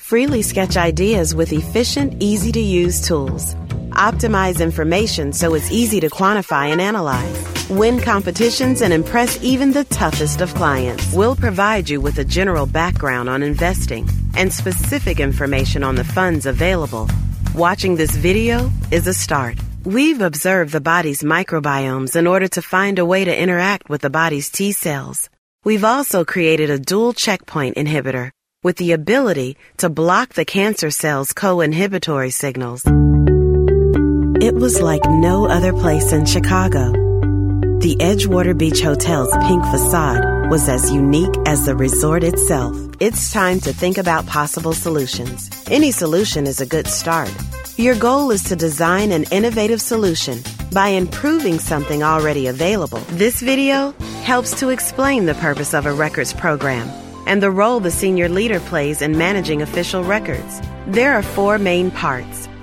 Freely sketch ideas with efficient, easy-to-use tools. Optimize information so it's easy to quantify and analyze. Win competitions and impress even the toughest of clients. We'll provide you with a general background on investing and specific information on the funds available. Watching this video is a start. We've observed the body's microbiomes in order to find a way to interact with the body's T cells. We've also created a dual checkpoint inhibitor with the ability to block the cancer cell's co-inhibitory signals. It was like no other place in Chicago. The Edgewater Beach Hotel's pink facade was as unique as the resort itself. It's time to think about possible solutions. Any solution is a good start. Your goal is to design an innovative solution by improving something already available. This video helps to explain the purpose of a records program and the role the senior leader plays in managing official records. There are 4 main parts: